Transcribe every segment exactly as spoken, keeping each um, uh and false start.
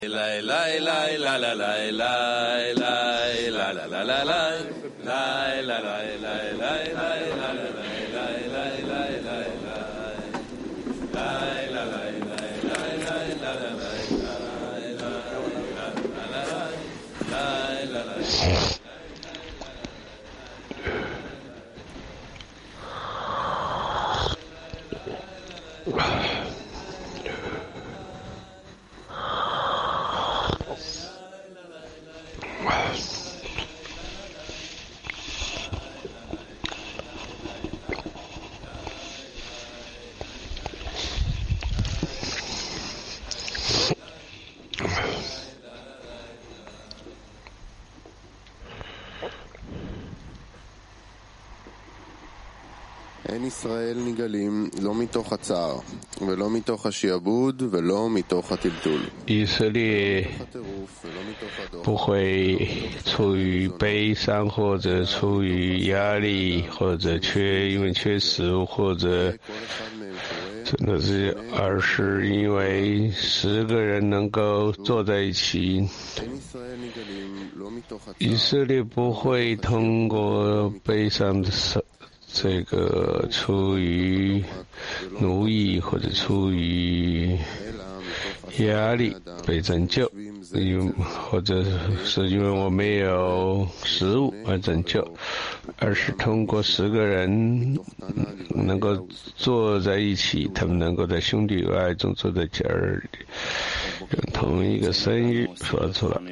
אין ישראל נגלים לא מתוך הצער ולא מתוך השעבוד ולא מתוך הטלטול. 以色列不会出于悲伤，或者出于压力，或者缺因为缺食物，或者真的是，而是因为十个人能够坐在一起。以色列不会通过悲伤的这个出于奴役或者出于压力被拯救，因为或者是因为我没有食物而拯救，而是通过十个人能够坐在一起，他们能够在兄弟爱中坐在家儿里，用同一个声音说出来。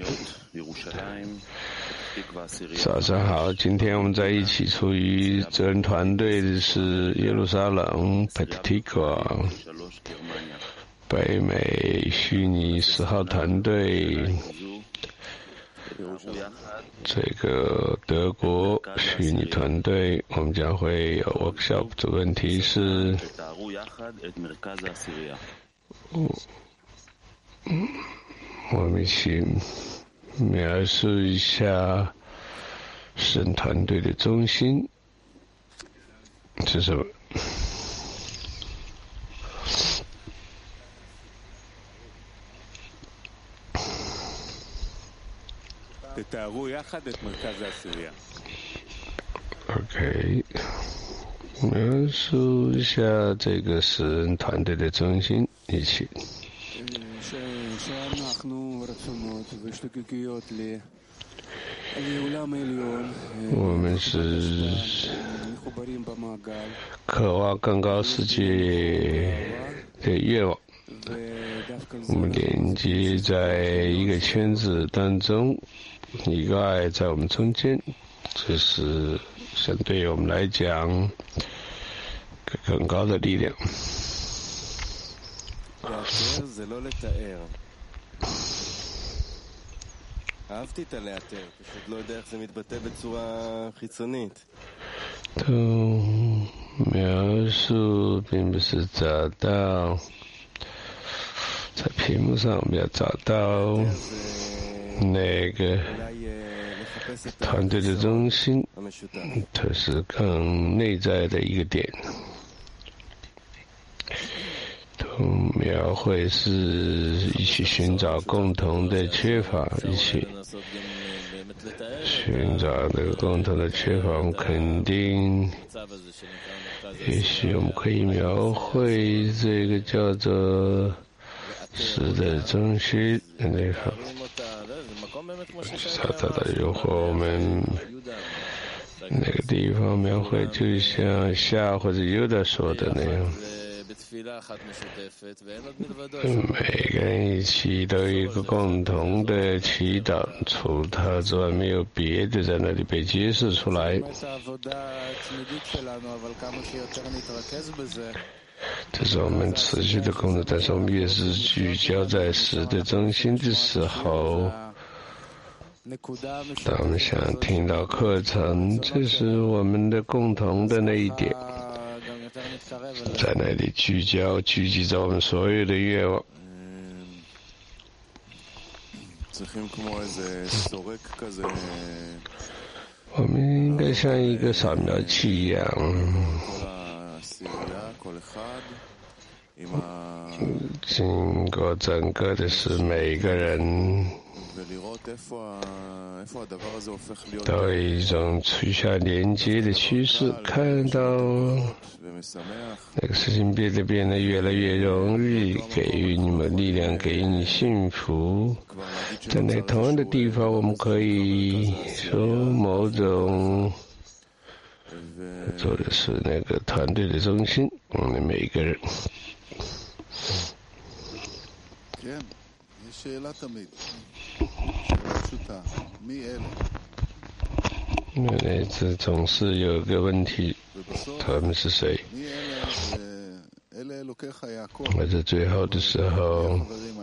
早上好，今天我们在一起处于责任团队的是耶路撒冷 Petah 北美虚拟十号团队，这个德国虚拟团队，我们将会有 workshop 的问题是我们一起描述一下神团队的中心是什么？OK， 描述一下这个神团队的中心，一起。我们是渴望更高世界的愿望，我们连接在一个圈子当中，一个爱在我们中间，这是相对于我们来讲更高的力量。 אהבתי את הלאתר, פשוט לא יודע איך זה מתבטא בצורה חיצונית. 都描述并不是找到在屏幕上，我们要找到那个团队的中心，它是更内在的一个点。描绘是一起寻找共同的缺乏，一起寻找那个共同的缺乏。我们肯定，也许我们可以描绘这个叫做十的中心的地方，找到的。如果我们那个地方描绘，就像夏或者尤达说的那样。每个人一起都有一个共同的祈祷，除他之外没有别的在那里被揭示出来。这是我们持续的工作，但是我们越是聚焦在十的中心的时候，当我们想听到课程，这是我们的共同的那一点。在那里聚焦，聚集着我们所有的愿望。我们应该像一个扫描器一样， 经过整个的是每个人都有一种取消连接的趋势，看到那个事情变得变得越来越容易，给予你们力量，给予你幸福。在那同样的地方，我们可以说某种做的是那个团队的中心，我们每一个人。那这总是有个问题，他们是谁？而在最后的时候，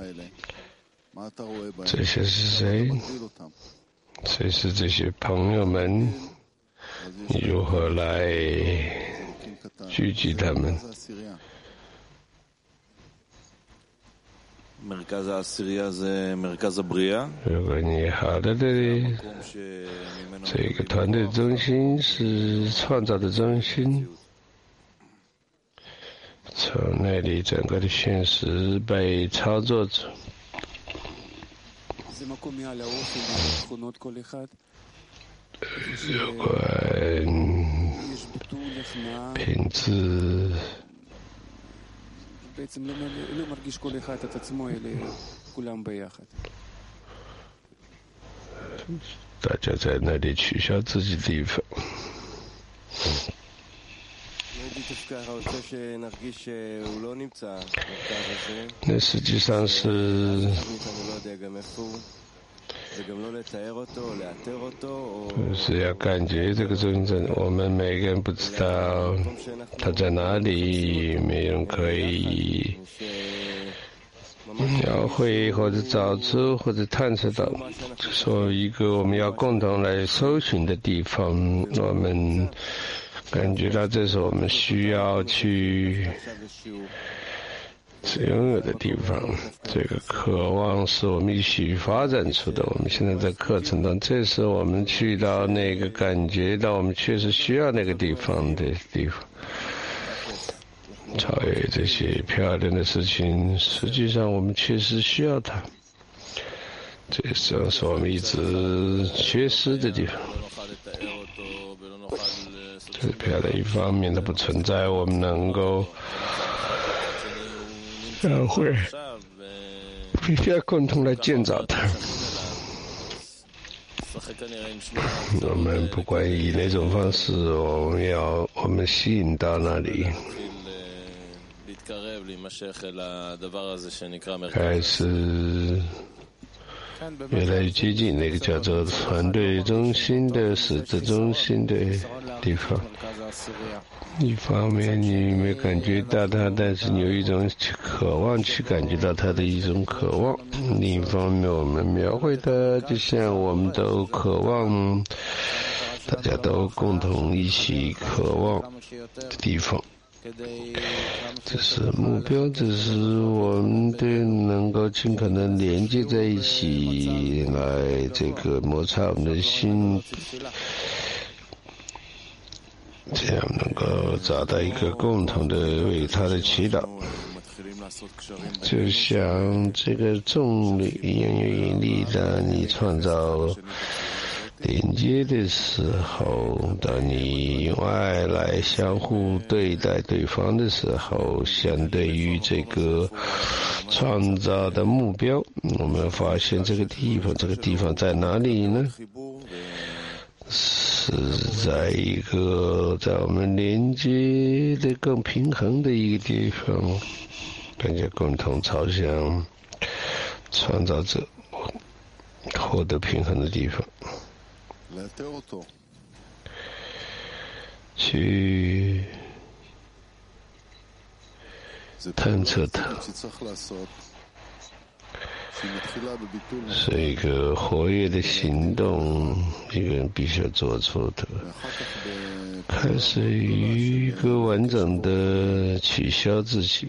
这些是谁？谁是这些朋友们？你如何来聚集他们？如果你好的的这个团队中心是创造的中心，从那里整个的现实被操作着。有关品质。大家在那里取消自己的地方。那实际上是是要感觉这个中心，我们每个人不知道他在哪里，没人可以描绘或者找出或者探测到，说一个我们要共同来搜寻的地方，我们感觉到这是我们需要去拥有的地方。这个渴望是我们一起发展出的，我们现在在课程中，这是我们去到那个感觉到我们确实需要那个地方的地方。超越这些漂亮的事情，实际上我们确实需要它，这正是我们一直缺失的地方。这是漂亮一方面的不存在，我们能够教会必须要共同来建造它。我们不管以哪种方式，我们要我们吸引到那里，开始越来越接近那个叫做团队中心的实质中心的地方。一方面你没感觉到它，但是你有一种渴望去感觉到它的一种渴望。另一方面我们描绘它，就像我们都渴望，大家都共同一起渴望的地方。这是目标，这是我们的能够尽可能连接在一起，来这个摩擦我们的心，这样能够找到一个共同的为他的祈祷。就像这个重力一样有引力的，你创造连接的时候，当你用爱来相互对待对方的时候，相对于这个创造的目标，我们发现这个地方，这个地方在哪里呢？是在一个在我们连接的更平衡的一个地方，大家共同朝向创造者获得平衡的地方，去探测它，是一个活跃的行动，一个人必须要做出的。开始于一个完整的取消自己，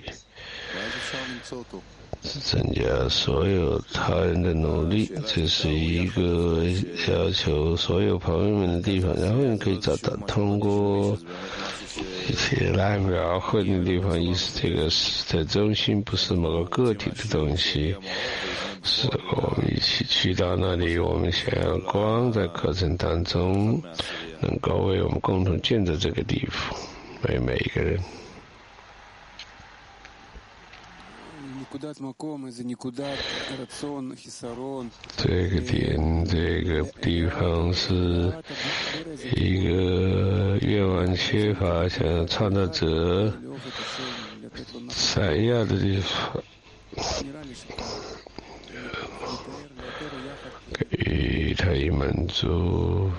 增加所有他人的努力，这是一个要求所有朋友们的地方。然后你可以找到通过一切来描绘的地方，意思这个的中心不是某个个体的东西，是我们一起去到那里。我们想要光在课程当中能够为我们共同建造这个地方，为每一个人。这个点，这个地方是一个愿望缺乏、想要创造者闪耀的地方，给他以满足。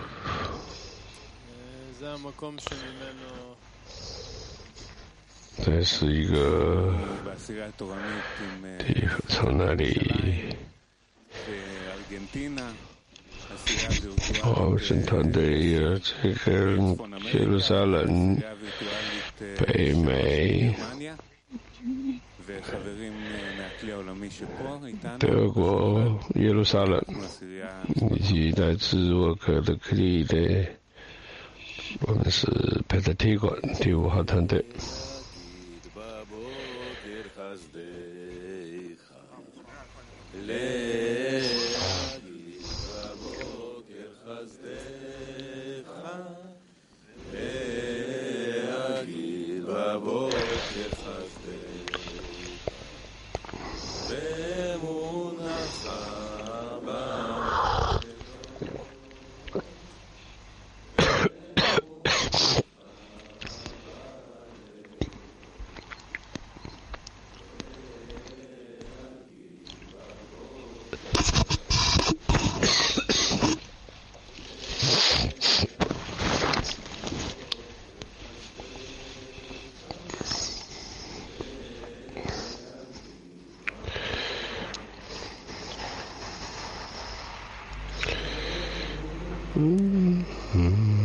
这是一个地方，从那里，我们是团队有这个耶路撒冷、北美、德国、耶路撒冷，以及来自沃克的克利的，我们是佩特提馆第五号团队。嗯嗯。